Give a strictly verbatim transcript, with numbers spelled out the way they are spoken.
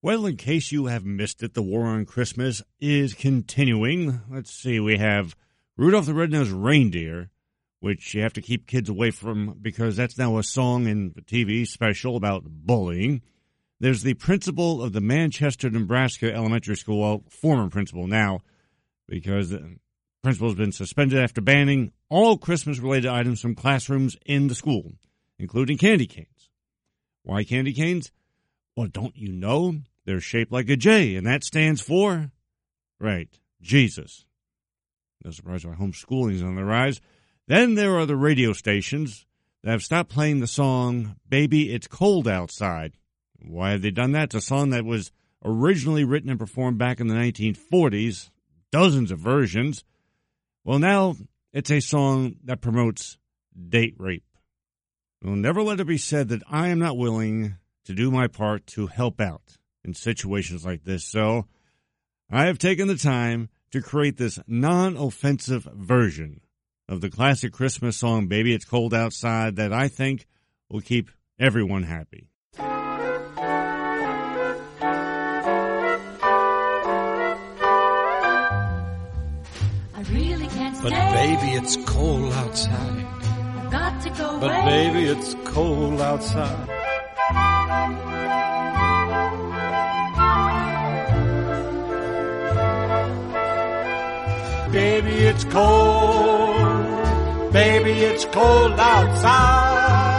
Well, in case you have missed it, the war on Christmas is continuing. Let's see, we have Rudolph the Red-Nosed Reindeer, which you have to keep kids away from because that's now a song in the T V special about bullying. There's the principal of the Manchester, Nebraska Elementary School, well, former principal now, because the principal has been suspended after banning all Christmas-related items from classrooms in the school, including candy canes. Why candy canes? Well, don't you know? They're shaped like a J, and that stands for, right, Jesus. No surprise why homeschooling is on the rise. Then there are the radio stations that have stopped playing the song, Baby, It's Cold Outside. Why have they done that? It's a song that was originally written and performed back in the nineteen forties, dozens of versions. Well, now it's a song that promotes date rape. Well, never let it be said that I am not willing to do my part to help out in situations like this. So I have taken the time to create this non-offensive version of the classic Christmas song, Baby, It's Cold Outside, that I think will keep everyone happy. I really can't stay. But baby, it's cold outside. I've got to go But away. baby, it's cold outside. Baby, it's cold. Baby, it's cold outside.